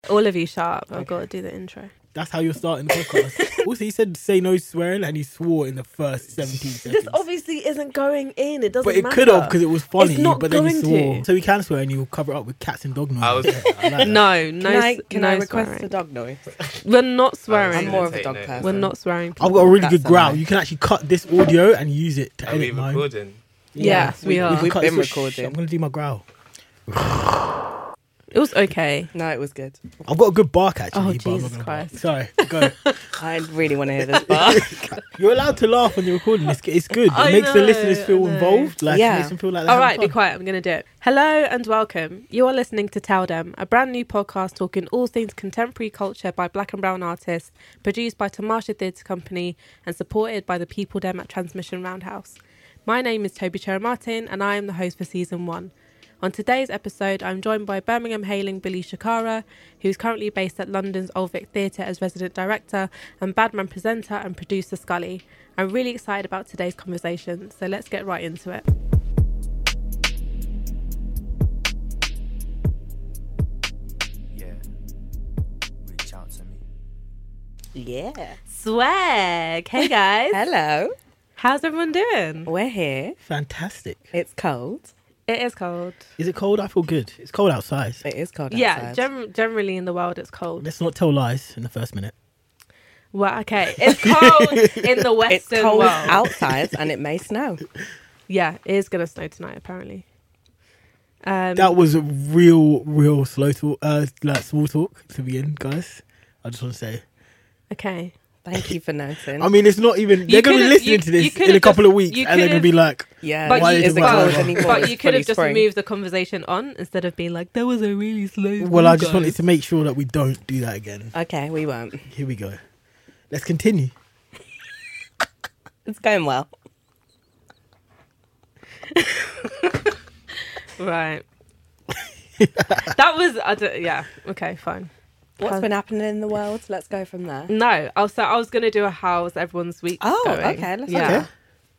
All of you shut up. I've got to do the intro. That's how you're starting the podcast. Also, he said say no swearing and he swore in the first 17 seconds. This obviously isn't going in. It doesn't But it matter. could have because it was funny. It's not but then he going swore. to. So he can swear and you'll cover it up with cats and dog noise. I was- I like that. No, Can I request swearing. a dog noise? We're not swearing. I'm more of a Take dog note. person. We're not swearing. I've got a really That's good growl. a lie. You can actually cut this audio and use it to Are we edit mine. recording? Yes, we are. can We've cut been this- recording. I'm going to do my growl. It was okay. No, it was good. I've got a good bark actually. Oh, but I'm not Jesus gonna Christ. bark. Sorry, go. I really want to hear this part. You're allowed to laugh when you're recording. It's good. It I makes the know, listeners feel I know. involved. Like, Yeah. it makes them feel like they're All right, having be fun. quiet. I'm going to do it. Hello and welcome. You are listening to Tell Them, a brand new podcast talking all things contemporary culture by black and brown artists, produced by Tamasha Theatre Company and supported by the people them at Transmission Roundhouse. My name is Toby Chera Martin and I am the host for season 1. On today's episode, I'm joined by Birmingham hailing Billy Shakara, who's currently based at London's Old Vic Theatre as resident director, and Badman presenter and producer Scully. I'm really excited about today's conversation, so let's get right into it. Yeah. Reach out to me. Yeah. Swag! Hey guys! Hello. How's everyone doing? We're here. Fantastic. It's cold. It is cold. Is it cold? I feel good. It's cold outside. It is cold Yeah, outside. generally in the world it's cold. Let's not tell lies in the first minute. Well, okay. It's cold in the Western It's cold world. outside and it may snow. Yeah, it is going to snow tonight, apparently. That was a real slow talk, like small talk to begin, guys. I just want to say. Okay. Thank you for noting. I mean, it's not even. They're going to be could've- listening to you this could've in a couple just- of weeks, you and they're going to be like, yeah, But Why you, is is it it why- cold why- anymore? but It's you could have fully just spring. moved the conversation on instead of being like, that was a really slow. well, I just guys. wanted to make sure that we don't do that again. Okay, we won't. Here we go. Let's continue. It's going well. Right. That was, yeah, okay, fine. What's How's- been happening in the world? Let's go from there. No, I was going to do a how's everyone's week Oh, going. okay, let's yeah. Okay.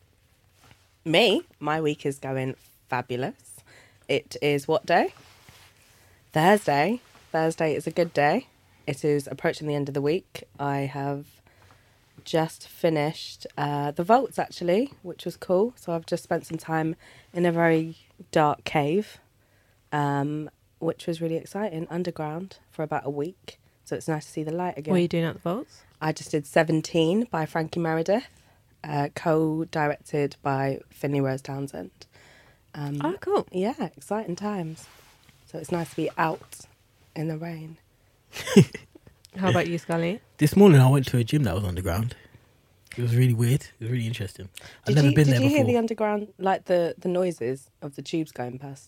Me, my week is going fabulous. It is what day? Thursday. Thursday is a good day. It is approaching the end of the week. I have just finished the vaults actually, which was cool. So I've just spent some time in a very dark cave, which was really exciting, underground for about a week. So it's nice to see the light again. What are you doing at the vaults? I just did 17 by Frankie Meredith, co-directed by Finley Rose Townsend. Oh, cool. Yeah, exciting times. So it's nice to be out in the rain. How about you, Scully? This morning, I went to a gym that was underground. It was really weird. It was really interesting. I've never been there Did you before. hear the underground, like the noises of the tubes going past?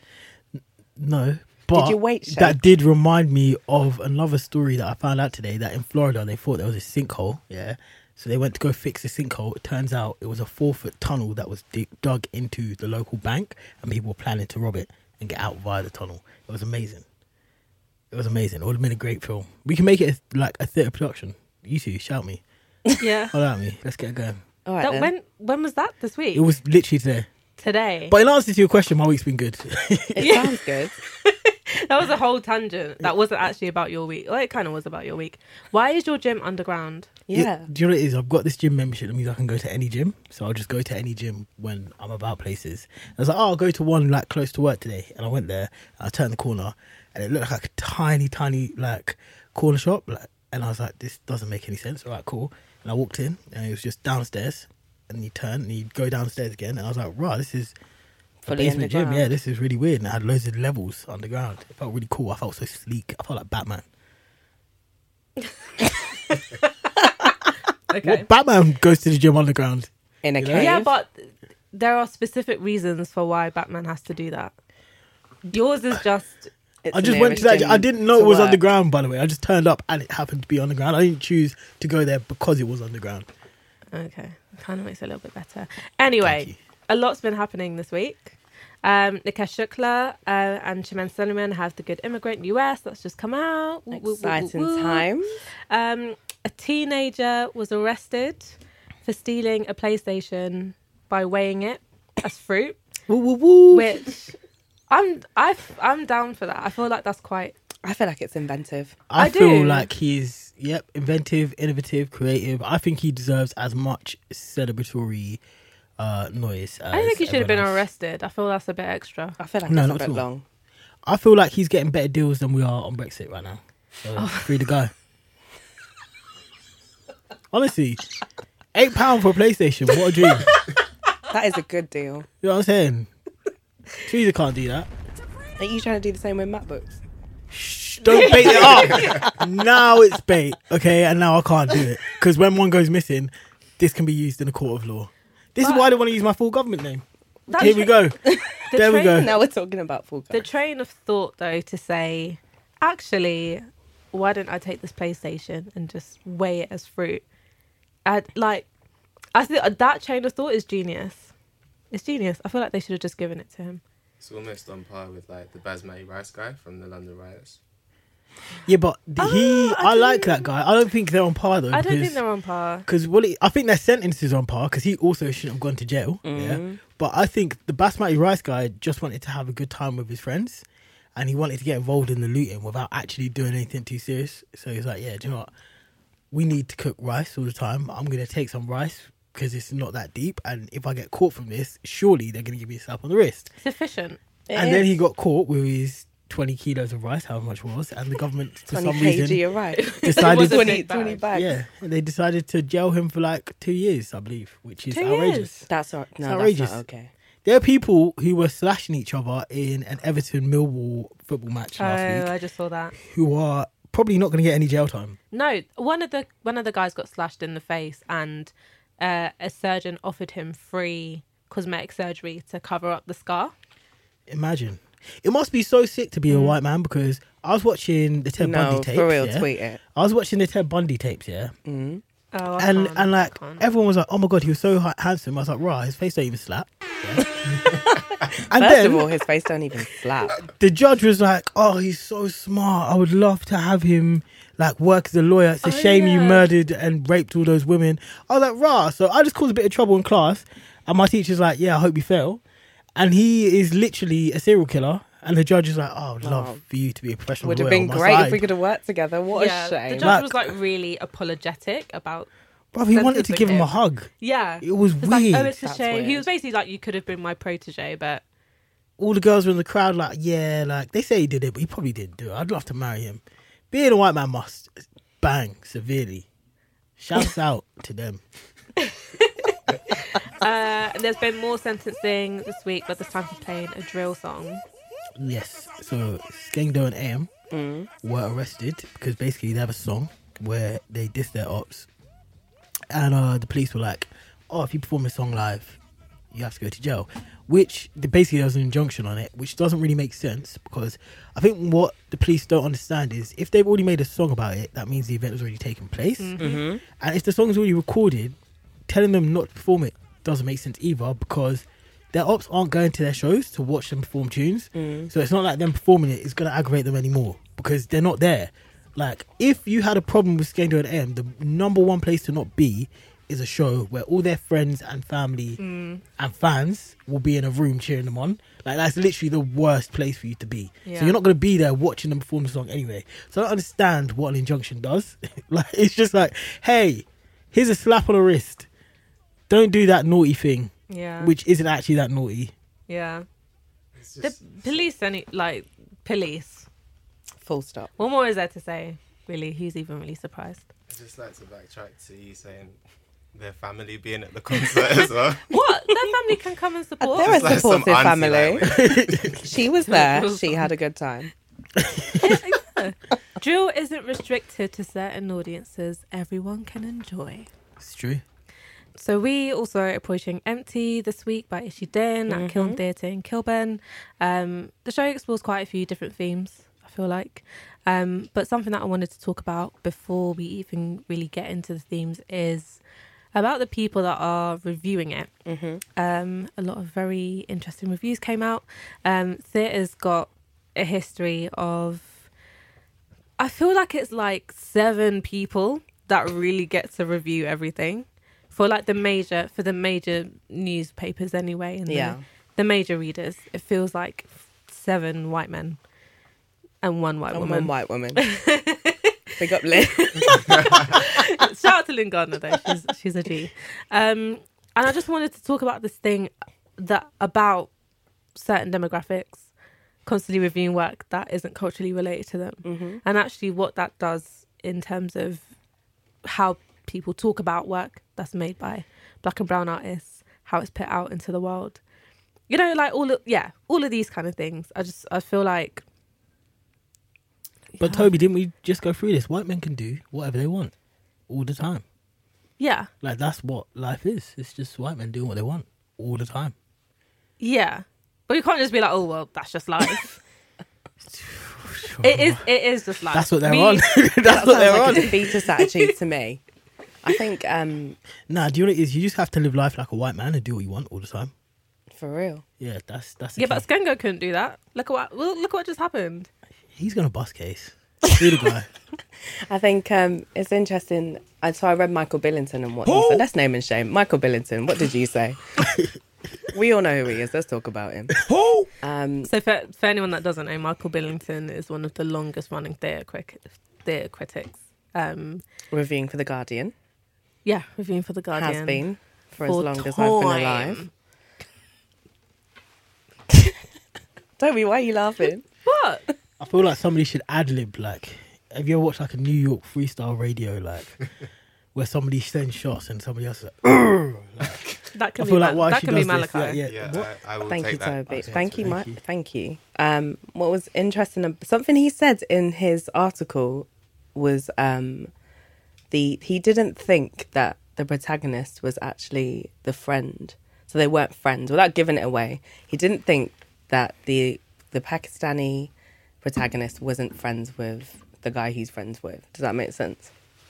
No, but your weight shake? that did remind me of another story that I found out today. That in Florida, they thought there was a sinkhole. Yeah, so they went to go fix the sinkhole. It turns out it was a 4-foot tunnel that was dug into the local bank, and people were planning to rob it and get out via the tunnel. It was amazing. It was amazing. It would have been a great film. We can make it like a theatre production. You two, shout me. Yeah. Holler at me. Let's get it going. All right, then. When was that this week? It was literally today. Today. But in answer to your question, my week's been good. It sounds good. That was a whole tangent. That wasn't actually about your week. Well, it kind of was about your week. Why is your gym underground? Yeah. Do you know what it is? I've got this gym membership. That means I can go to any gym. So I'll just go to any gym when I'm about places. I was like, oh, I'll go to one like close to work today. And I went there. And I turned the corner, and it looked like a tiny like corner shop. Like, and I was like, this doesn't make any sense. All right, cool. And I walked in, and it was just downstairs. And you turn, and you go downstairs again. And I was like, right, this is a Fully basement gym. underground. Yeah, this is really weird. And it had loads of levels underground. It felt really cool. I felt so sleek. I felt like Batman. Okay. What Batman goes to the gym underground? In a You know? cave. Yeah, but there are specific reasons for why Batman has to do that. Yours is just It's I the just went to nearest that. I gym didn't know to it was work. underground, by the way. I just turned up and it happened to be underground. I didn't choose to go there because it was underground. okay. Kind of makes it a little bit better. Thank Anyway, you. a lot's been happening this week. Nikesh Shukla and Chiman Suleiman have The Good Immigrant US. That's just come out. Woo, woo, woo, woo, Exciting woo. time. A teenager was arrested for stealing a PlayStation by weighing it as fruit, Woo, woo, woo. which I'm down for that. I feel like that's quite I feel like it's inventive. I I feel do. like he's inventive, innovative, creative. I think he deserves as much celebratory noise. As I think he should have been everyone else. arrested. I feel that's a bit extra. I feel like No, it's a not bit at all. long. I feel like he's getting better deals than we are on Brexit right now. So free to go. Honestly, £8 for a PlayStation. What a dream. That is a good deal. You know what I'm saying? Teresa can't do that. Are you trying to do the same with MacBooks? Shh, don't bait it up. Now it's bait, okay? And now I can't do it. Because when one goes missing, this can be used in a court of law. This is why I don't want to use my full government name. That's Here we go. The There we train- go. Now we're talking about full The cars. train of thought, though, to say, actually, why don't I take this PlayStation and just weigh it as fruit? I think that chain of thought is genius. It's genius. I feel like they should have just given it to him. It's almost on par with like the Basmati rice guy from the London riots. Yeah, but I like that guy. I don't think they're on par though. I don't think they're on par. Because I think their sentences are on par because he also shouldn't have gone to jail. Yeah, but I think the Basmati rice guy just wanted to have a good time with his friends, and he wanted to get involved in the looting without actually doing anything too serious. So he's like, "Yeah, do you know what? We need to cook rice all the time. I'm gonna take some rice because it's not that deep, and if I get caught from this, surely they're gonna give me a slap on the wrist." Sufficient. And then he got caught with his 20 kilos of rice, however much it was, and the government for 20 some kg, reason you're right. decided was a 20, big bag. 20 bags. yeah, they decided to jail him for like 2 years, I believe, which is 2 outrageous. years? That's not, no, It's outrageous. that's not okay. There are people who were slashing each other in an Everton Millwall football match last Oh, week I just saw that. who are probably not going to get any jail time. No, one of the guys got slashed in the face, and a surgeon offered him free cosmetic surgery to cover up the scar. Imagine. It must be so sick to be a white man because I was watching the Ted No, Bundy tapes. for real, yeah? tweet it. I was watching the Ted Bundy tapes, yeah. Mm. Oh, I And can't. and I like can't. everyone was like, "Oh my god, he was so handsome." I was like, "Right, his face don't even slap." Yeah. And First then of all, his face don't even slap. the judge was like, "Oh, he's so smart. I would love to have him like work as a lawyer. It's a shame you yeah. murdered and raped all those women." I was like, "Rah!" So I just caused a bit of trouble in class, and my teacher's like, "Yeah, I hope you fail." And he is literally a serial killer. And the judge is like, "Oh, I would love Oh. for you to be a professional Would have lawyer been on my great side." if we could have worked together. What Yeah, a the shame. judge Like- was like really apologetic about. Bruv, he wanted to give him a sentencing hug. Yeah, It was it's like, weird. oh, it's a That's shame. He weird. was basically like, you could have been my protege, but All the girls were in the crowd like, yeah, like they say he did it, but he probably didn't do it. I'd love to marry him. Being a white man must bang severely. Shouts out to them. there's been more sentencing this week, but this time for playing a drill song. Yes. So Skengdo and AM were arrested because basically they have a song where they diss their ops. And the police were like, "Oh, if you perform a song live, you have to go to jail." Which basically there was an injunction on it, which doesn't really make sense because I think what the police don't understand is if they've already made a song about it, that means the event has already taken place. Mm-hmm. And if the song's already recorded, telling them not to perform it doesn't make sense either because their ops aren't going to their shows to watch them perform tunes. So it's not like them performing it is going to aggravate them anymore because they're not there. Like, if you had a problem with Skengdo and AM, the number one place to not be is a show where all their friends and family and fans will be in a room cheering them on. Like, that's literally the worst place for you to be. Yeah. So you're not going to be there watching them perform the song anyway. So I don't understand what an injunction does. Like, it's just like, hey, here's a slap on the wrist. Don't do that naughty thing, Yeah, which isn't actually that naughty. yeah. It's The just, police, police. Full stop. What more is there to say? Really, who's even really surprised? I just like to backtrack to you saying their family being at the concert as well. What? Their family can come and support. They're a It's like some supportive auntie, family. like, She was there. She had a good time. Drill isn't restricted to certain audiences. Everyone can enjoy. It's true. So we also are approaching Empty this week by Ishiden at Kiln Theatre in Kilburn. The show explores quite a few different themes, I feel like. But something that I wanted to talk about before we even really get into the themes is about the people that are reviewing it. A lot of very interesting reviews came out. Theatre's got a history of, I feel like it's like 7 people that really get to review everything. For like the major newspapers anyway, and Yeah. the major readers, it feels like 7 white men. and one white I'm woman. one white woman. Big up, Lynn. Shout out to Lynn Gardner though. She's a G. And I just wanted to talk about this thing that about certain demographics constantly reviewing work that isn't culturally related to them, and actually what that does in terms of how people talk about work that's made by black and brown artists, how it's put out into the world. You know, like all of these kind of things. I feel like. But Toby, didn't we just go through this? White men can do whatever they want all the time. Yeah. Like, that's what life is. It's just white men doing what they want all the time. Yeah. But you can't just be like, oh, well, that's just life. It is just life. That's what they're on. That's That what they're sounds on. like a defeatist attitude to me. I think, Nah, do you know what it is? You just have to live life like a white man and do what you want all the time. for real. Yeah, that's the Yeah, key. but Skengo couldn't do that. Look at what just happened. He's gonna bust case. Be the guy. I think it's interesting. So I read Michael Billington and what he said. Let's name and shame. Michael Billington, what did you say? We all know who he is. Let's talk about him. So for anyone that doesn't know, Michael Billington is one of the longest running theatre critics. Reviewing for The Guardian. Yeah, reviewing for The Guardian. Has been for as long as I've been alive. Toby, why are you laughing? What? I feel like somebody should ad-lib, like, have you ever watched like a New York freestyle radio, like, where somebody sends shots and somebody else is like, That can I be feel like why that she can be does this. Malachi. Yeah. What? I will Thank take you, that. Toby. Okay, Thank you, thank Mike. you. Thank you. What was interesting, something he said in his article was he didn't think that the protagonist was actually the friend. So they weren't friends. Without giving it away, he didn't think that the Pakistani protagonist wasn't friends with the guy he's friends with. Does that make sense?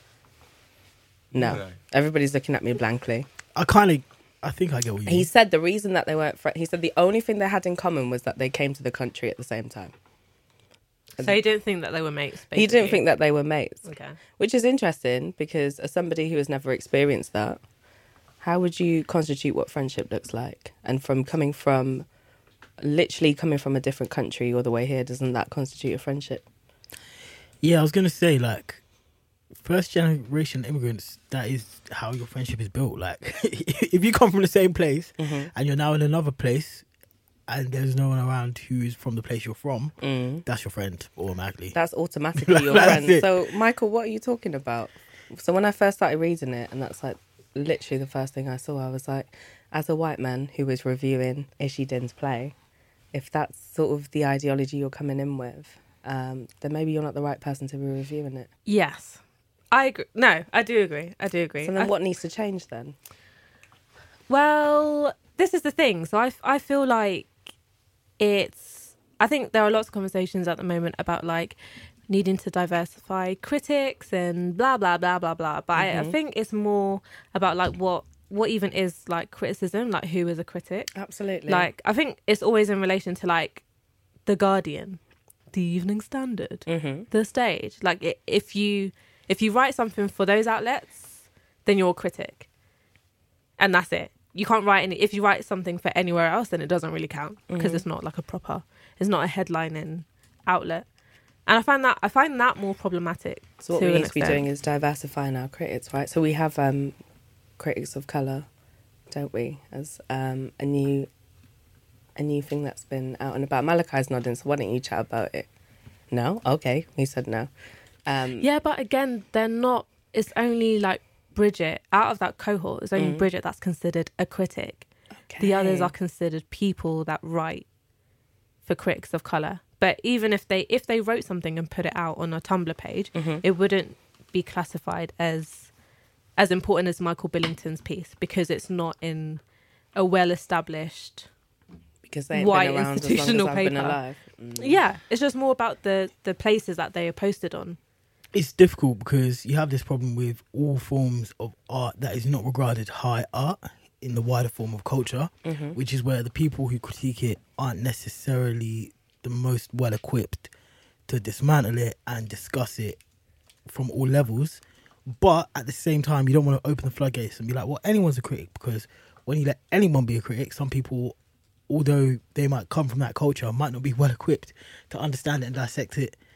No. Everybody's looking at me blankly. I think I get what you He mean. said the reason that they weren't friends, he said the only thing they had in common was that they came to the country at the same time. So he didn't think that they were mates. Basically. He didn't think that they were mates, Okay. which is interesting because as somebody who has never experienced that, how would you constitute what friendship looks like? And literally coming from a different country all the way here, doesn't that constitute a friendship? Yeah, I was gonna say, like, first generation immigrants, that is how your friendship is built. Like, if you come from the same place and you're now in another place and there's no one around who is from the place you're from, that's your friend automatically. That's automatically your That's friend. it. So, Michael, what are you talking about? So when I first started reading it, and that's like literally the first thing I saw, I was like, as a white man who was reviewing Ishi Din's play, if that's sort of the ideology you're coming in with, then maybe you're not the right person to be reviewing it. Yes. I agree. No, I do agree. So then what needs to change then? Well, this is the thing. So I feel like I think there are lots of conversations at the moment about like needing to diversify critics and blah, blah, blah, blah, blah. But I think it's more about like what even is like criticism, like who is a critic. Absolutely. Like, I think it's always in relation to like The Guardian, The Evening Standard, The Stage. Like if you write something for those outlets, then you're a critic. And that's it. You can't write any. If you write something for anywhere else, then it doesn't really count because it's not like it's not a headlining outlet. And I find that more problematic. So what to we an need to be extent. doing is diversifying our critics, right? So we have critics of colour, don't we? As a new thing that's been out and about. Malachi's nodding, so why don't you chat about it? No? Okay, he said no. Yeah, but again, they're not. It's only like Bridget out of that cohort. It's only Bridget that's considered a critic. Okay. The others are considered people that write for critics of colour. But even if they wrote something and put it out on a Tumblr page, it wouldn't be classified as important as Michael Billington's piece because it's not in a well-established. Because they ain't white been around institutional as long as I've been paper. alive. Yeah, it's just more about the places that they are posted on. It's difficult because you have this problem with all forms of art that is not regarded high art in the wider form of culture, which is where the people who critique it aren't necessarily the most well equipped to dismantle it and discuss it from all levels. But at the same time, you don't want to open the floodgates and be like, well, anyone's a critic, because when you let anyone be a critic, some people, although they might come from that culture, might not be well equipped to understand it and dissect it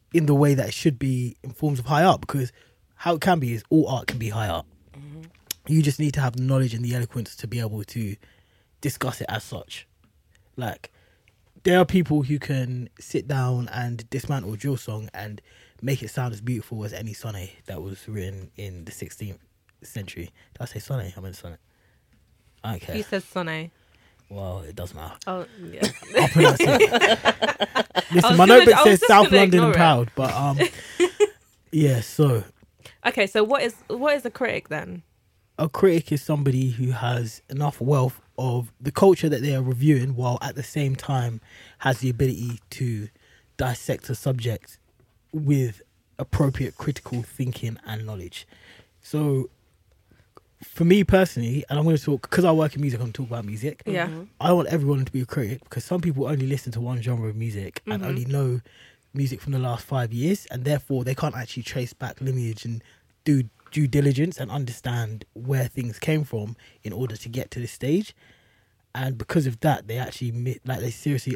in the way that it should be in forms of high art, because how it can be is all art can be high art. You just need to have the knowledge and the eloquence to be able to discuss it as such. Like, there are people who can sit down and dismantle a drill song and make it sound as beautiful as any sonnet that was written in the 16th century. Did I say sonnet? I meant sonnet. I don't care. You said sonnet. Well, it doesn't matter. Oh, yeah. I'll pronounce it. Listen, was my gonna- notebook I was says just South gonna London and ignore it. proud, but yeah. So Okay, so what is a critic then? a critic is somebody who has enough wealth of the culture that they are reviewing, while at the same time has the ability to dissect a subject with appropriate critical thinking and knowledge. So for me personally, and I'm going to talk, because I work in music, I'm going to talk about music. Yeah. I want everyone to be a critic, because some people only listen to one genre of music and only know music from the last 5 years, and therefore they can't actually trace back lineage and do due diligence and understand where things came from in order to get to this stage. And because of that, they actually they seriously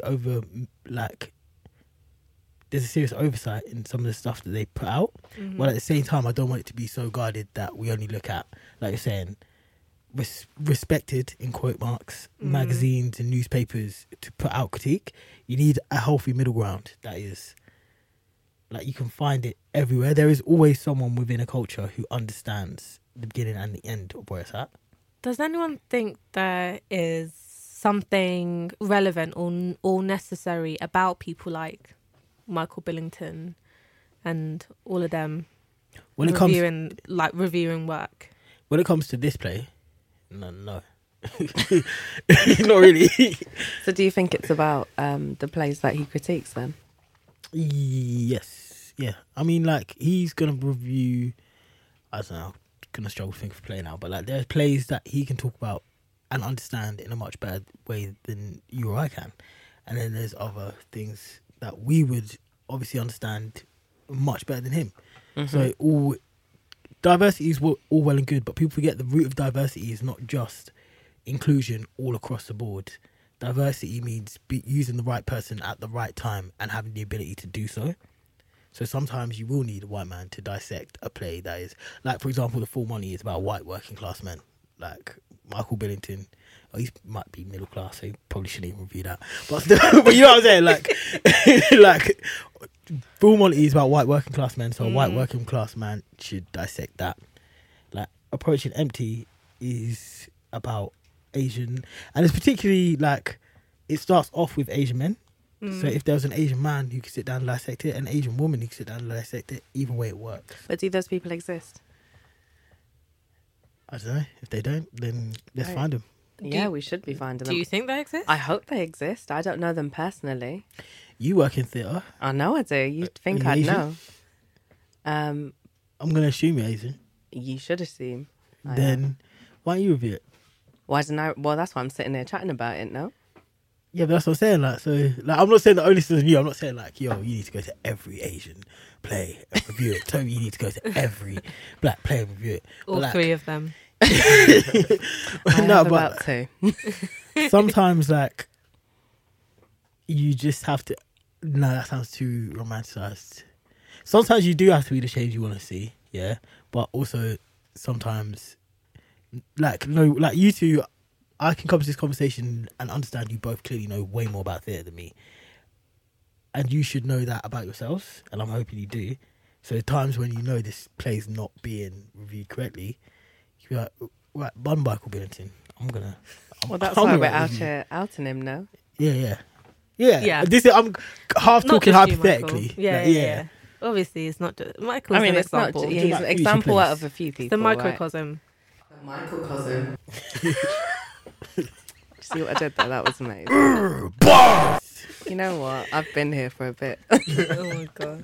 there's a serious oversight in some of the stuff that they put out. While at the same time, I don't want it to be so guarded that we only look at, like you're saying, respected, in quote marks, magazines and newspapers to put out critique. You need a healthy middle ground that is, like, you can find it everywhere. There is always someone within a culture who understands the beginning and the end of where it's at. Does anyone think there is something relevant or necessary about people like Michael Billington and all of them When it reviewing work? When it comes to this play, no. Not really. So do you think it's about the plays that he critiques then? Yes. Yeah. I mean, like, he's going to review, I don't know, I'm going to struggle to think of a play now, but like, there are plays that he can talk about and understand in a much better way than you or I can. And then there's other things that we would obviously understand much better than him. So all diversity is all well and good, but people forget the root of diversity is not just inclusion all across the board. Diversity means using the right person at the right time and having the ability to do so. So sometimes you will need a white man to dissect a play that is, like, for example, The Full Monty is about white working class men. Like, Michael Billington, he might be middle class, so he probably shouldn't even review that. But still, but you know what I'm saying? Like, like, Full Monty is about white working class men, so a white working class man should dissect that. Like, Approaching Empty is about Asian, and it's particularly, like, it starts off with Asian men. So if there was an Asian man who could sit down and dissect it, an Asian woman who could sit down and dissect it, either way it works. But do those people exist? I don't know. If they don't, then let's Right. find them. Yeah, we should be finding them. Do you think they exist? I hope they exist. I don't know them personally. You work in theatre. I know I do. You'd think you I'd Asian? know. I'm going to assume you're Asian. You should assume. I am. Then why don't you review it? Why didn't I? Well, that's why I'm sitting there chatting about it, no? Yeah, but that's what I'm saying. Like, so, like, I'm not saying the only is you. I'm not saying, like, yo, you need to go to every Asian play and review it. Toby, you need to go to every black play and review it. All But, like, three of them. I no, have but about two. sometimes, like, you just have to. No, that sounds too romanticized. Sometimes you do have to be the change you want to see, yeah. But also, sometimes, like, no, like, you two, I can come to this conversation and understand you both clearly know way more about theatre than me, and you should know that about yourselves, and I'm hoping you do. So the times when you know this play's not being reviewed correctly, you be like, right, Bun Michael Billington, Well, that's I'm why gonna we're write a out review. here outing him now. Yeah. Yeah. This is, I'm half Not talking just you, hypothetically. Michael. Yeah, Like, yeah. Obviously, it's not just Michael's I mean, an it's not. example. He's Like an future example plays. out of a few It's people. the right? microcosm. Microcosm. See what I did there? That was amazing. You know what? I've been here for a bit. Oh my god.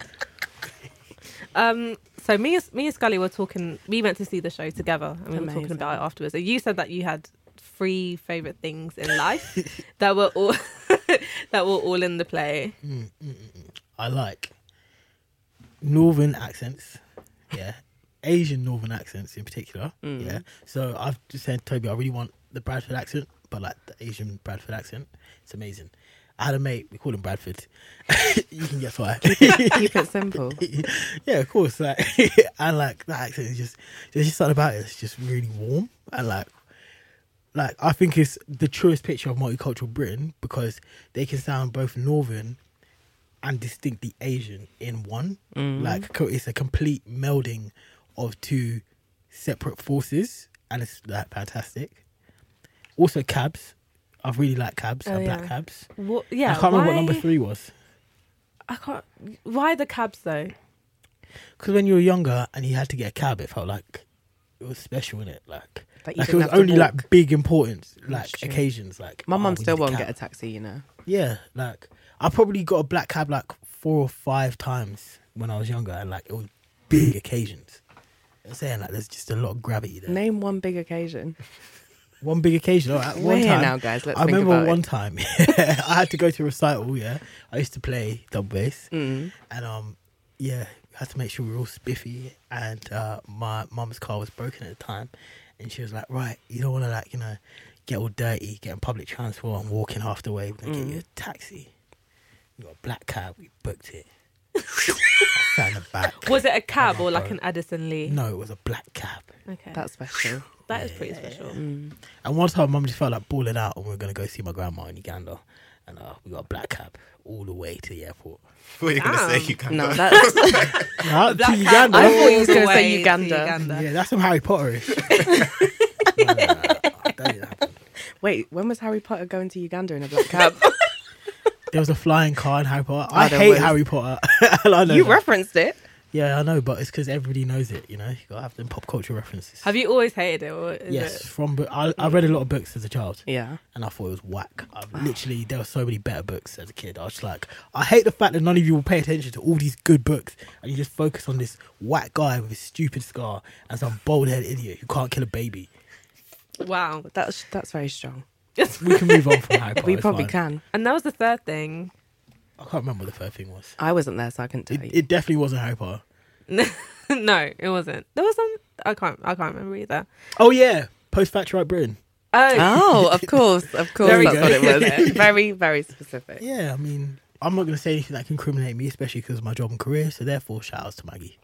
So me and Scully were talking. We went to see the show together, and we were talking Amazing. about it afterwards. And you said that you had 3 favorite things in life that were all that were all in the play. I like northern accents, yeah, Asian northern accents in particular, yeah. So I've just said, Toby, I really want the Bradford accent, but like the Asian Bradford accent, it's amazing. I had a mate, we call him Bradford. You can guess why. Keep it simple. Yeah, of course. Like, and like that accent is just, there's just something about it. It's just really warm and like I think it's the truest picture of multicultural Britain because they can sound both northern and distinctly Asian in one. Like it's a complete melding of two separate forces, and it's like fantastic. Also, cabs. I really like cabs and black cabs. What, yeah, I can't remember what number 3 was. I can't. Why the cabs though? Because when you were younger and you had to get a cab, it felt like it was special, innit? Like you it didn't was have to only walk. like big important like true. occasions. Like My mum we still need won't cab. get a taxi, you know. Yeah, like I probably got a black cab like 4 or 5 times when I was younger, and like it was big occasions. I'm saying like there's just a lot of gravity there. Name one big occasion. One big occasion. All right, We're one here time, now, guys. Let's I think remember about one it. time I had to go to a recital. Yeah, I used to play double bass, Mm. and yeah, had to make sure we were all spiffy. And my mum's car was broken at the time, and she was like, "Right, you don't want to like get all dirty, get in public transport and walking half the way. We're gonna get you a taxi. We got a black cab. We booked it. I sat in the back. Was it a cab Oh my or like God. an Addison Lee? No, it was a black cab. Okay, That's special. that is pretty special. Mm. And one time, mum just felt like balling out, and we were gonna go see my grandma in Uganda, and we got a black cab all the way to the airport. What are you going to say? Damn. You can No, go. that's. Right, to Black Uganda. I thought you was all the gonna say way to Uganda. Yeah, that's some Harry Potterish. no, that didn't happen. Wait, when was Harry Potter going to Uganda in a black cab? There was a flying car in Harry Potter. Oh, I there hate was. Harry Potter. And I know You that. referenced it. Yeah, I know, but it's because everybody knows it. You know, you gotta have them pop culture references. Have you always hated it? Or is Yes, it? from I read a lot of books as a child, Yeah. and I thought it was whack. Literally, there were so many better books as a kid. I was just like, I hate the fact that none of you will pay attention to all these good books, and you just focus on this whack guy with a stupid scar and some bald headed idiot who can't kill a baby. Wow. That's very strong. We can move on from Harry Potter. We it's probably fine. can. And that was the third thing. I can't remember what the third thing was. I wasn't there, so I couldn't tell you. It definitely wasn't Harry Potter. No, it wasn't. There was some. I can't remember either. Oh yeah, Post Factorite Britain. Oh, of course, There we that's go. what it was. Very, very specific. Yeah, I mean, I'm not going to say anything that can incriminate me, especially because of my job and career. So therefore, shout outs to Maggie.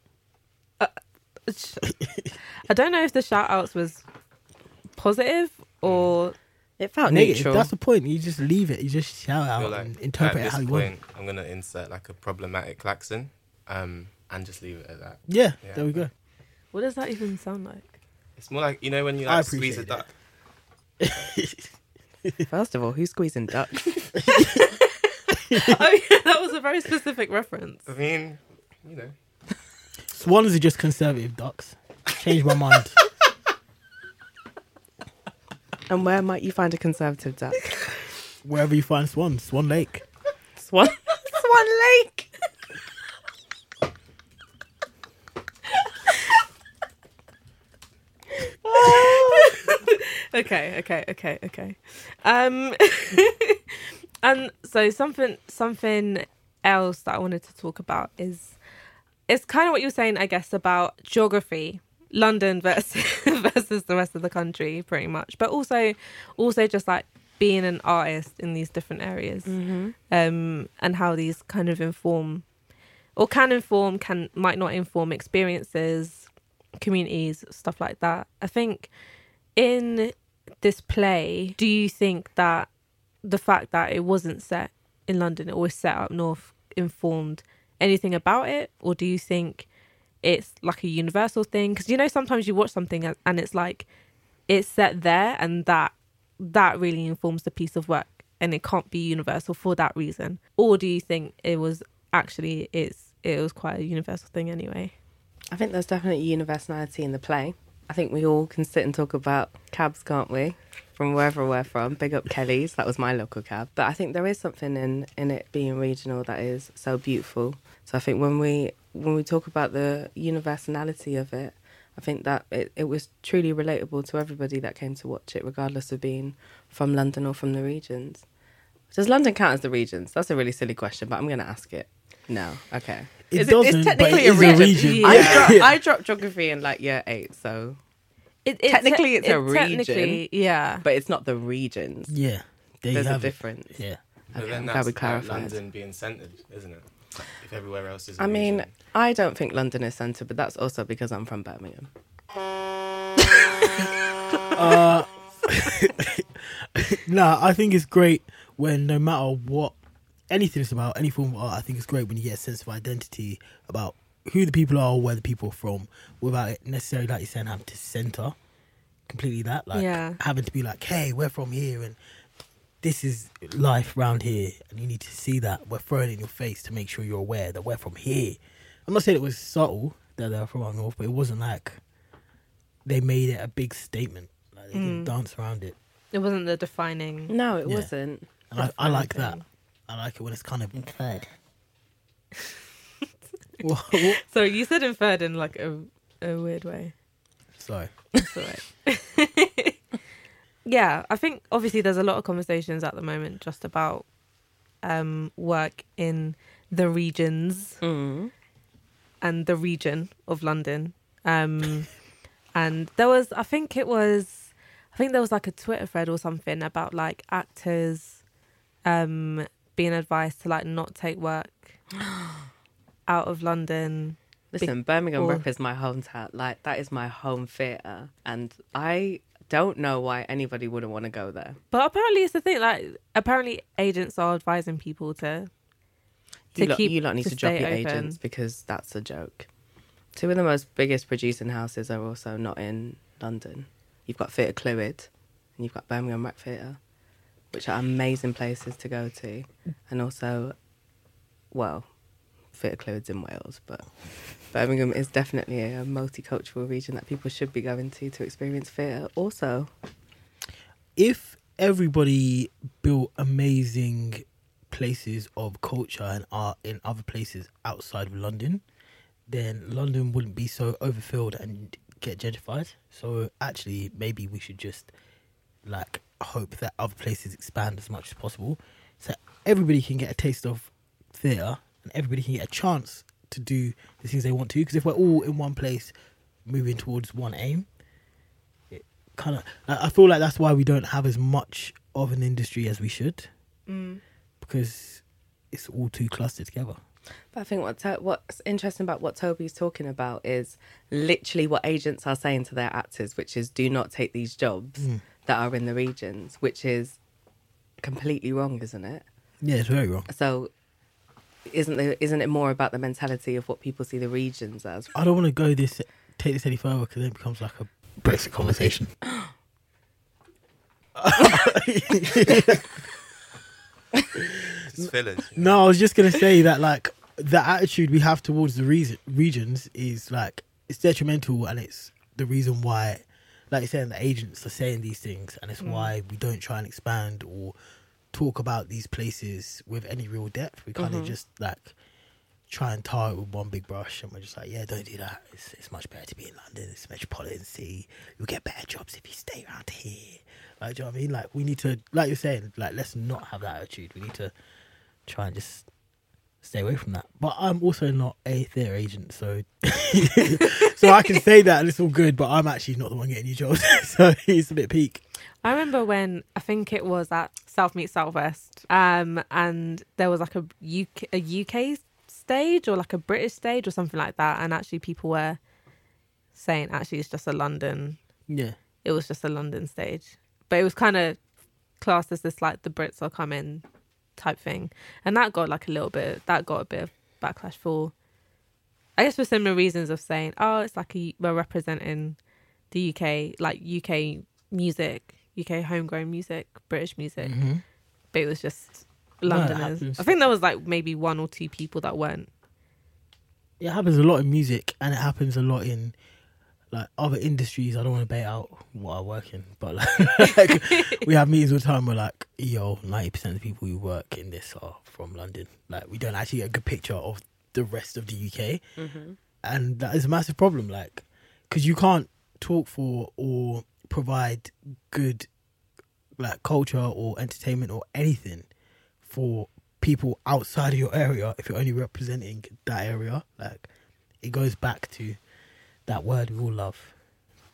I don't know if the shout outs was positive or It felt Negative. neutral. That's the point. You just leave it. You just shout I feel out like and interpret at it this how you point, want. I'm going to insert like a problematic klaxon and just leave it at that. Yeah, Yeah. there we go. what does that even sound like? It's more like, you know, when you I like squeeze a appreciate duck. First of all, who's squeezing duck? Oh yeah, that was a very specific reference. I mean, you know. Swans are just conservative ducks. Changed my mind. And where might you find a conservative duck? Wherever you find swans, Swan Lake. Swan Lake. Okay. And so something else that I wanted to talk about is it's kind of what you were saying, I guess, about geography, London versus versus the rest of the country, pretty much, but also just like being an artist in these different areas, and how these kind of inform, or might not inform experiences, communities, stuff like that. I think in this play, do you think that the fact that it wasn't set in London, it was set up north, informed anything about it? Or do you think it's like a universal thing? Because, you know, sometimes you watch something and it's like it's set there and that really informs the piece of work and it can't be universal for that reason. Or do you think it was actually it was quite a universal thing anyway? I think there's definitely universality in the play. I think we all can sit and talk about cabs, can't we? From wherever we're from. Big up Kelly's. That was my local cab. But I think there is something in it being regional that is so beautiful. So I think when we talk about the universality of it, I think that it was truly relatable to everybody that came to watch it, regardless of being from London or from the regions. Does London count as the regions? That's a really silly question, but I'm going to ask it. No. Okay. It doesn't, it's but technically it is a region. Yeah. I dropped geography in like year 8, so Technically, it's a region. Technically, yeah. but it's not the regions. Yeah, there There's you a have it. difference. Yeah, But Okay, then I'm glad that's we about clarified. London being centred, isn't it? If everywhere else is. I mean, I don't think London is centre, but that's also because I'm from Birmingham. Nah, I think it's great when no matter what anything is about, any form of art, I think it's great when you get a sense of identity about who the people are or where the people are from without it necessarily, like you're saying, having to centre completely that. Like Yeah. having to be like, hey, we're from here and this is life round here and you need to see that. We're throwing it in your face to make sure you're aware that we're from here. I'm not saying it was subtle that they're from up north, but it wasn't like they made it a big statement. Like they didn't dance around it. It wasn't the defining. No, it Yeah. wasn't. And I like that. thing. I like it when it's kind of inferred. So you said inferred in like a weird way. Sorry. That's all right. Yeah, I think obviously there's a lot of conversations at the moment just about work in the regions and the region of London. And there was, I think there was like a Twitter thread or something about like actors being advised to like not take work out of London. Listen, Birmingham or- Rep is my hometown. Like, that is my home theatre. And I don't know why anybody wouldn't want to go there. But apparently it's the thing, like apparently agents are advising people to You lot keep need to drop stay your open. agents because that's a joke. Two of the most biggest producing houses are also not in London. You've got Theatre Clwyd and you've got Birmingham Rep Theatre, which are amazing places to go to. And also, well, Theatre Clwyd's in Wales, but Birmingham is definitely a multicultural region that people should be going to experience theatre also. If everybody built amazing places of culture and art in other places outside of London, then London wouldn't be so overfilled and get gentrified. So actually, maybe we should just like hope that other places expand as much as possible, so everybody can get a taste of theatre and everybody can get a chance to do the things they want to. Because if we're all in one place, moving towards one aim, it kind of, I feel like that's why we don't have as much of an industry as we should, because it's all too clustered together. But I think what's interesting about what Toby's talking about is literally what agents are saying to their actors, which is do not take these jobs that are in the regions, which is completely wrong, isn't it? Yeah, it's very wrong. So isn't it more about the mentality of what people see the regions as? I don't want to take this any further because then it becomes like a Brexit conversation. Just fillers. No, I was just going to say that like the attitude we have towards the regions is like, it's detrimental, and it's the reason why, like you're saying, the agents are saying these things, and it's why we don't try and expand or talk about these places with any real depth. We kind of just like try and tar it with one big brush, and we're just like, yeah, don't do that. It's much better to be in London. It's a metropolitan city. You'll get better jobs if you stay around here. Like, do you know what I mean? Like, we need to, like you're saying, like, let's not have that attitude. We need to try and just stay away from that. But I'm also not a theatre agent, so so I can say that and it's all good, but I'm actually not the one getting you jobs. So it's a bit peak. I remember when, I think it was at South Meets Southwest, and there was like a UK stage or like a British stage or something like that, and actually people were saying actually it's just a London, Yeah. it was just a London stage. But it was kind of classed as this like the Brits are coming type thing, and that got a bit of backlash for, I guess, for similar reasons of saying, oh, it's like we're representing the UK, like UK music, UK homegrown music, British music, but it was just Londoners. happens. I think there was like maybe one or two people that weren't. It happens a lot in music, and it happens a lot in like other industries. I don't want to bait out what I work in, but like we have meetings all the time where like, yo, 90% of the people who work in this are from London. Like, we don't actually get a good picture of the rest of the UK, and that is a massive problem. Like, because you can't talk for or provide good like culture or entertainment or anything for people outside of your area if you're only representing that area. Like, it goes back to that word we all love,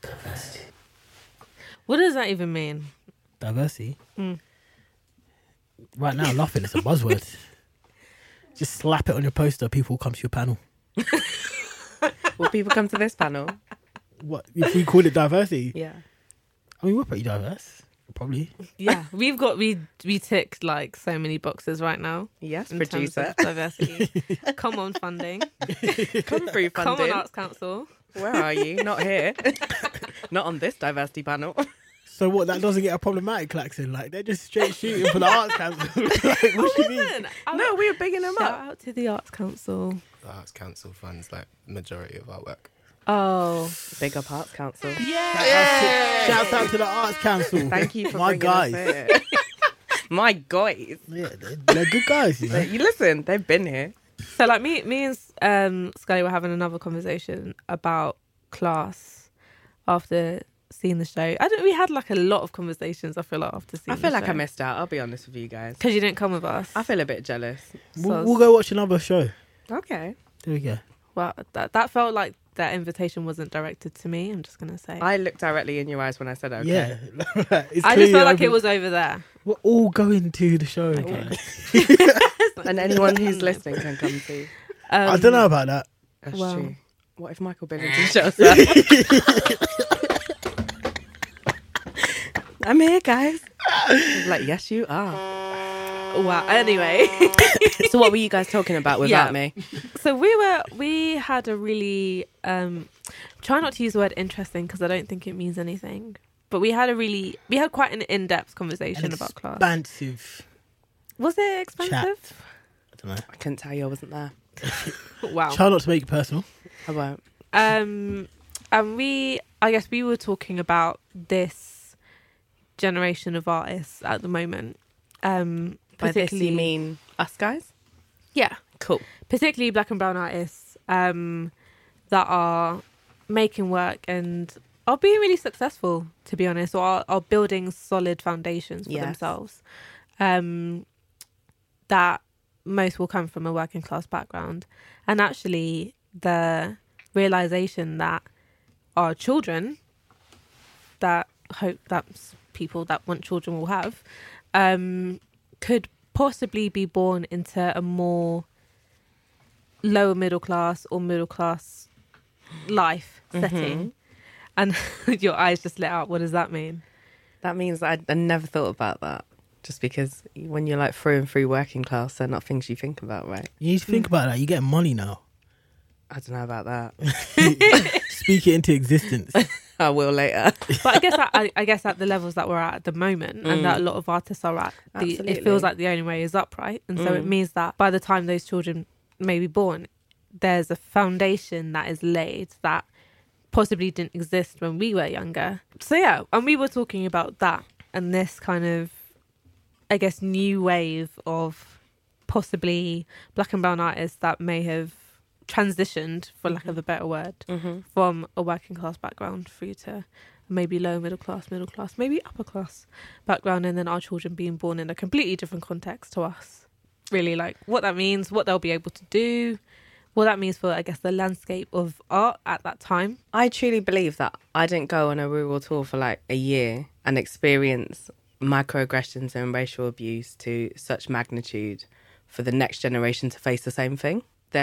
diversity. What does that even mean? Diversity. Right now, laughing is a buzzword. Just slap it on your poster. People will come to your panel. Will people come to this panel? What if we call it diversity? Yeah. I mean, we're pretty diverse. Probably. Yeah, we ticked like so many boxes right now. Yes, In terms producer. of diversity. Come on, funding. Come through, Come funding. on, Arts Council. Where are you? Not here. Not on this diversity panel. So what? That doesn't get a problematic, Klaxon. Like they're just straight shooting for the Arts Council. Like, what do you mean? Listen, No, we were bigging them shout up. out to the Arts Council. The Arts Council funds like majority of our work. Oh, Big up Arts Council. yeah. Shouts out to the Arts Council. Thank you for my bringing us guys. here. My guys. Yeah, they're good guys. You know? You listen, they've been here. So like me and Scully were having another conversation about class after seeing the show. We had like a lot of conversations. I feel like after seeing. I feel like I missed out. I'll be honest with you guys. because you didn't come with us. I feel a bit jealous. We'll go watch another show. Okay. There we go. Well, that felt like that invitation wasn't directed to me. I'm just gonna say. I looked directly in your eyes when I said okay. Yeah. It's I clear just felt like over- it was over there. We're all going to the show. Okay. And anyone who's listening can come too. I don't know about that. That's Well. true. What if Michael Billington shows up? I'm here, guys. I was like, yes, you are. Wow. Anyway, So what were you guys talking about without me? so we had a really try not to use the word interesting because I don't think it means anything. But we had quite an in-depth conversation about class. Expansive. Was it expensive? I don't know. I couldn't tell you I wasn't there. Wow. Try not to make it personal. I won't. And I guess we were talking about this generation of artists at the moment. By this you mean us guys? yeah, Cool. particularly black and brown artists that are making work and are being really successful, to be honest, or are building solid foundations for Yes. themselves. That most will come from a working class background, and actually the realization that our children, that hope that people that want children will have, could possibly be born into a more lower middle class or middle class life setting. And your eyes just lit out. What does that mean? That means I never thought about that. Just because when you're like through and through working class, they're not things you think about, right? You need to think about that. You get money now. I don't know about that. Speak it into existence. I will later. But I guess at the levels that we're at the moment, and that a lot of artists are at, it Absolutely. feels like the only way is up, right? And so it means that by the time those children may be born, there's a foundation that is laid that possibly didn't exist when we were younger. So yeah, and we were talking about that and this kind of, I guess, new wave of possibly black and brown artists that may have transitioned, for lack of a better word, from a working class background through to maybe low middle class, maybe upper class background, and then our children being born in a completely different context to us. Really, like what that means, what they'll be able to do, what that means for, I guess, the landscape of art at that time. I truly believe that I didn't go on a rural tour for like a year and experience microaggressions and racial abuse to such magnitude for the next generation to face the same thing.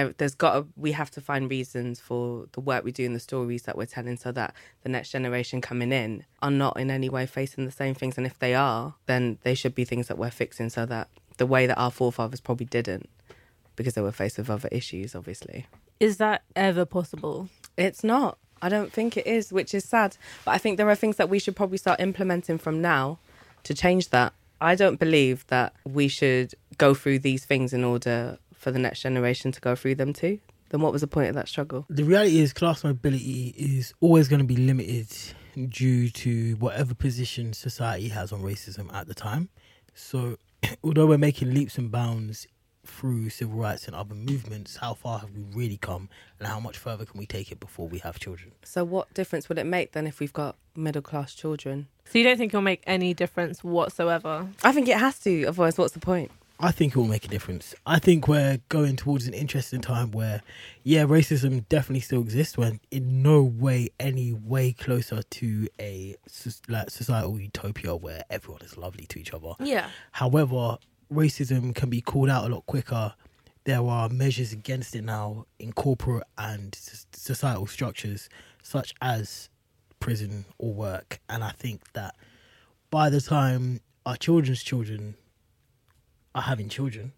We have to find reasons for the work we do and the stories that we're telling so that the next generation coming in are not in any way facing the same things. And if they are, then they should be things that we're fixing so that the way that our forefathers probably didn't, because they were faced with other issues, obviously. Is that ever possible? It's not. I don't think it is, which is sad. But I think there are things that we should probably start implementing from now to change that. I don't believe that we should go through these things in order for the next generation to go through them too. Then what was the point of that struggle? The reality is class mobility is always going to be limited due to whatever position society has on racism at the time. So although we're making leaps and bounds through civil rights and other movements, how far have we really come and how much further can we take it before we have children? So what difference would it make then if we've got middle class children? So you don't think it'll make any difference whatsoever? I think it has to, otherwise what's the point? I think it will make a difference. I think we're going towards an interesting time where, yeah, racism definitely still exists. We're in no way any way closer to a societal utopia where everyone is lovely to each other. Yeah. However, racism can be called out a lot quicker, there are measures against it now in corporate and societal structures, such as prison or work. And I think that by the time our children's children are having children,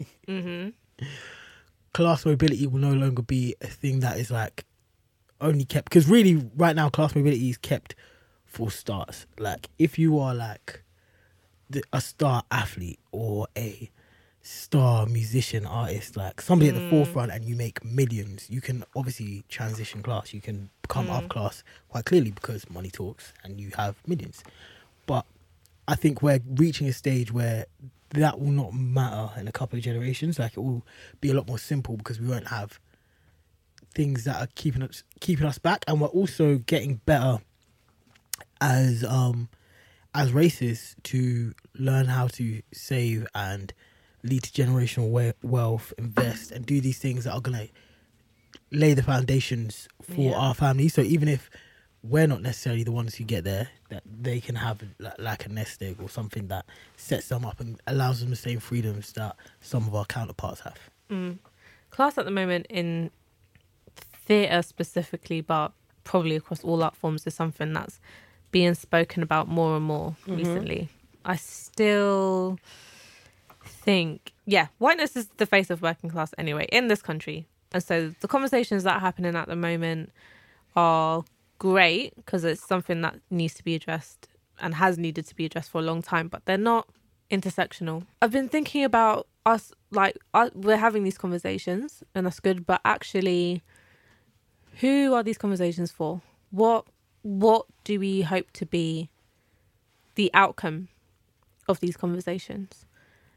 class mobility will no longer be a thing that is like only kept, because really right now class mobility is kept for stars. Like if you are like a star athlete or a star musician, artist, like somebody at the forefront, and you make millions, you can obviously transition class, you can become up class quite clearly because money talks and you have millions. But I think we're reaching a stage where that will not matter in a couple of generations. Like it will be a lot more simple because we won't have things that are keeping us back, and we're also getting better as races to learn how to save and lead to generational wealth, invest, and do these things that are going to lay the foundations for our family. So even if we're not necessarily the ones who get there, that they can have like a nest egg or something that sets them up and allows them the same freedoms that some of our counterparts have. Class at the moment in theatre specifically, but probably across all art forms, is something that's being spoken about more and more recently. I still think, whiteness is the face of working class anyway in this country. And so the conversations that are happening at the moment are great because it's something that needs to be addressed and has needed to be addressed for a long time, but they're not intersectional. I've been thinking about us, like we're having these conversations and that's good, but actually who are these conversations for? What do we hope to be the outcome of these conversations?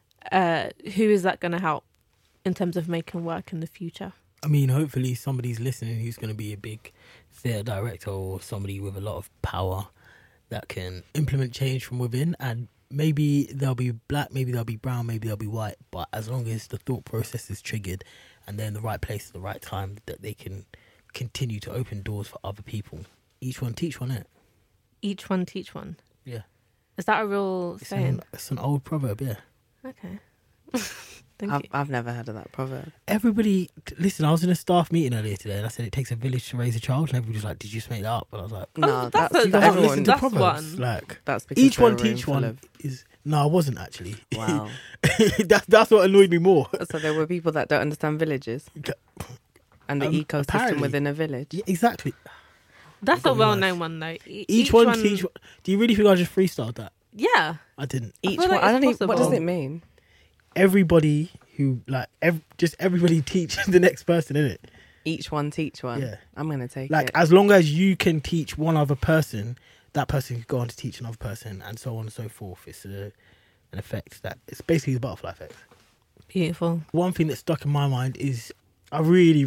Who is that going to help in terms of making work in the future? I mean, hopefully somebody's listening who's going to be a big theatre director or somebody with a lot of power that can implement change from within. And maybe they'll be black, maybe they'll be brown, maybe they'll be white. But as long as the thought process is triggered and they're in the right place at the right time, that they can continue to open doors for other people. Each one teach one, innit? Each one teach one. Yeah. Is that a real saying? It's an old proverb, yeah. Okay. Thank you. I've never heard of that proverb. Everybody, listen, I was in a staff meeting earlier today and I said it takes a village to raise a child, and everybody was like, did you just make that up? And I was like, No, that's that's a- you guys haven't everyone- listened to that's proverbs. one. Like, That's because each we're one a room teach full one of- is... No, I wasn't actually. Wow. that's what annoyed me more. So there were people that don't understand villages and the ecosystem apparently. within a village. Yeah, exactly. That's Got a me well-known nice. one, though. Each one teach one. Do you really think I just freestyled that? Yeah. I didn't. Each feel one. like I it's don't even. What does possible. it mean? Everybody who, like, just everybody teach the next person, innit? Each one teach one. Yeah. I'm gonna take Like, it. as long as you can teach one other person, that person can go on to teach another person, and so on and so forth. It's an effect that... It's basically the butterfly effect. Beautiful. One thing that stuck in my mind is I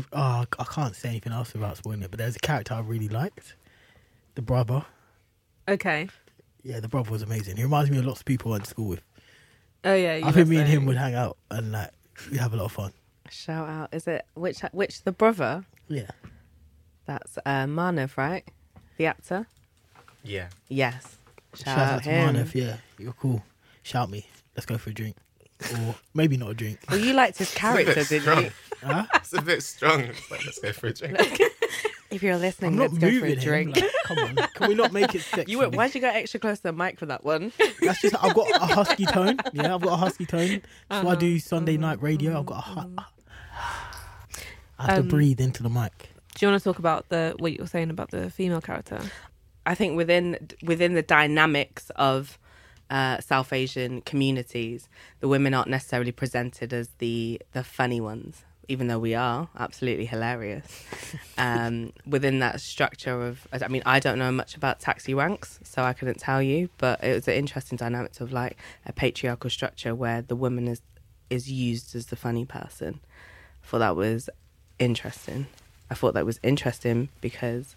can't say anything else without spoiling it, but there's a character I really liked. The brother. Okay. Yeah, the brother was amazing. He reminds me of lots of people I went to school with. Oh, yeah. you I think were me and him saying. would hang out and like we have a lot of fun. Shout out. Is it which the brother? Yeah. That's Manav, right? The actor. Yeah. Yes. Shout out to him. Marnef, yeah. You're cool. Shout me. Let's go for a drink. Or maybe not a drink. Well, you liked his character, did you? Huh? It's a bit strong. It's like, let's go for a drink. If you're listening, I'm not let's go for moving a him. drink. Like, come on. Can we not make it sexual? You went. Why'd you go extra close to the mic for that one? That's just, I've got a husky tone. Yeah, I've got a husky tone. So I do Sunday night radio. I've got I have to breathe into the mic. Do you want to talk about what you were saying about the female character? I think within the dynamics of South Asian communities, the women aren't necessarily presented as the funny ones, even though we are absolutely hilarious. Within that structure of, I mean, I don't know much about taxi ranks, so I couldn't tell you, but it was an interesting dynamic of like a patriarchal structure where the woman is used as the funny person. I thought that was interesting. Because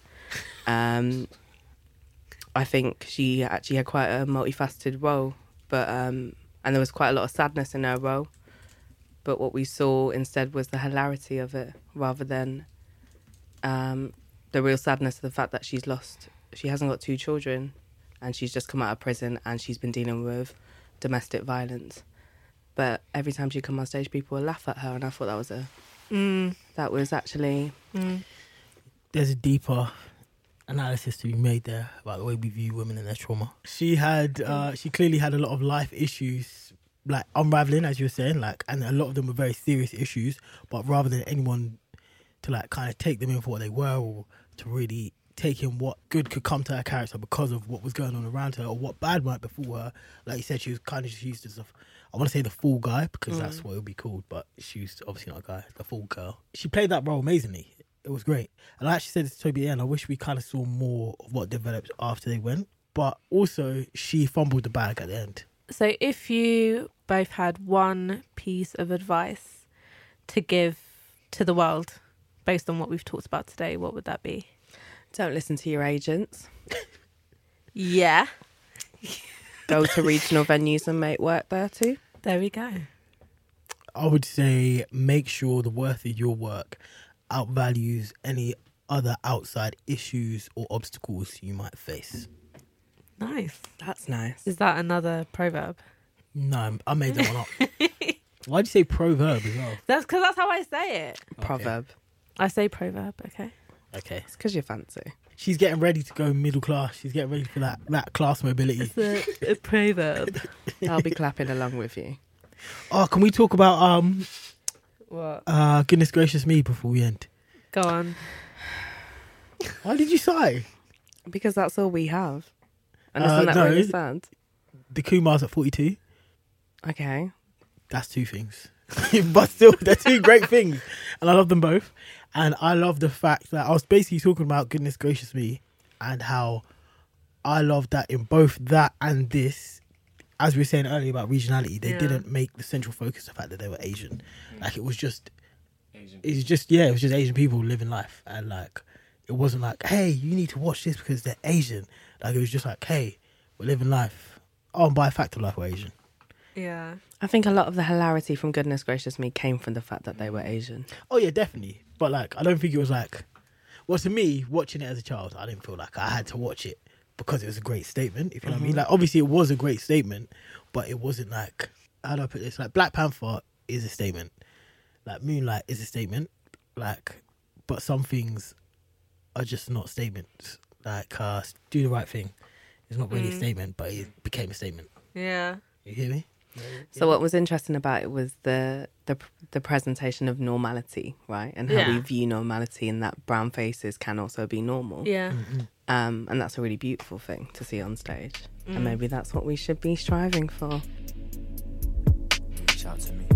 I think she actually had quite a multifaceted role, but and there was quite a lot of sadness in her role. But what we saw instead was the hilarity of it, rather than the real sadness of the fact that she hasn't got 2 children, and she's just come out of prison and she's been dealing with domestic violence. but every time she come on stage, people would laugh at her, and I thought that was actually There's a deeper analysis to be made there about the way we view women and their trauma. She clearly had a lot of life issues, like unraveling, as you were saying, like, and a lot of them were very serious issues. But rather than anyone to like kind of take them in for what they were, or to really take in what good could come to her character because of what was going on around her, or what bad might befall her, like you said, she was kind of just used as I want to say the fool guy, because that's what it would be called, but she was obviously not a guy, the fool girl. She played that role amazingly. It was great. And I actually said to Toby, I wish we kind of saw more of what developed after they went. But also, she fumbled the bag at the end. So if you both had one piece of advice to give to the world based on what we've talked about today, what would that be? don't listen to your agents. Yeah. Go to regional venues and make work there too. There we go. I would say make sure the worth of your work outvalues any other outside issues or obstacles you might face. Nice. That's nice. Is that another proverb? No, I made that one up. Why'd you say proverb as well? That's because that's how I say it. Proverb. I say proverb, okay. Okay. It's because you're fancy. She's getting ready to go middle class. She's getting ready for that class mobility. It's a proverb. I'll be clapping along with you. Oh, can we talk about What? goodness gracious me before we end? Go on. Why did you sigh? Because that's all we have. And isn't that no. really sad? The Kumars at 42. Okay. That's two things. But still, they're two great things. And I love them both. And I love the fact that I was basically talking about goodness gracious me and how I love that in both that and this, as we were saying earlier about regionality, they didn't make the central focus the fact that they were Asian. Like it was just Asian people living life. And like, it wasn't like, hey, you need to watch this because they're Asian. Like it was just like, hey, we're living life. Oh, and by fact of life, we're Asian. Yeah. I think a lot of the hilarity from Goodness Gracious Me came from the fact that they were Asian. Oh yeah, definitely. But like, I don't think it was like, well, to me, watching it as a child, I didn't feel like I had to watch it because it was a great statement. If you know what I mean. Like, obviously, it was a great statement, but it wasn't like, how do I put this? Like, Black Panther is a statement. Like, Moonlight is a statement. Like, but some things are just not statements. Like, Do the Right Thing is not really a statement, but it became a statement. Yeah. You hear me? So what was interesting about it was the presentation of normality, right? And how we view normality, and that brown faces can also be normal. Yeah. And that's a really beautiful thing to see on stage. And maybe that's what we should be striving for. Reach out to me.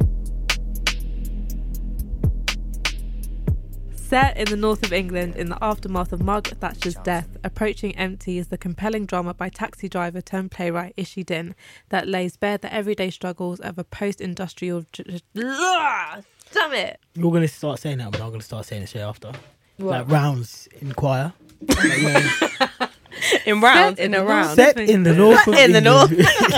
Set in the north of England in the aftermath of Margaret Thatcher's death, Approaching Empty is the compelling drama by taxi driver turned playwright Ishi Din that lays bare the everyday struggles of a post-industrial... Damn it! You're going to start saying that, but I'm going to start saying it straight after. What? Like rounds in choir. Like, yeah. In rounds, in a round. Set in the north of In the England.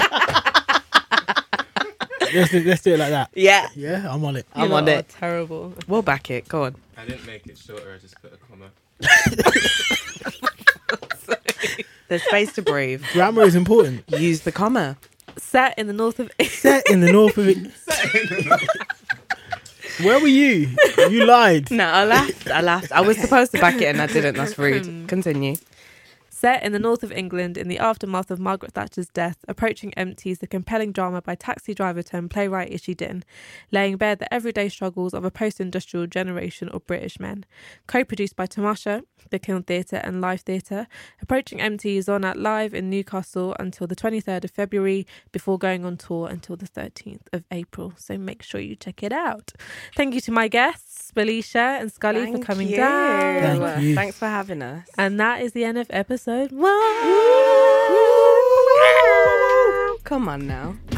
Let's do it like that. Yeah. Yeah, I'm on it. I'm You on lot are it. Terrible. We'll back it. Go on. I didn't make it shorter, I just put a comma. There's space to breathe. Grammar is important. Use the comma. Set in the north of... Set in the north of it. Where were you? You lied. No, I laughed. I was supposed to back it and I didn't. That's rude. Continue. Set in the north of England in the aftermath of Margaret Thatcher's death, Approaching Empty is the compelling drama by taxi driver turned playwright Ishi Din, laying bare the everyday struggles of a post-industrial generation of British men. Co-produced by Tamasha, the Kiln Theatre and Live Theatre, Approaching Empty is on at Live in Newcastle until the 23rd of February before going on tour until the 13th of April. So make sure you check it out. Thank you to my guests, Belisha and Scully, for coming down. Thank you. Thanks for having us. And that is the end of episode 1. Come on now.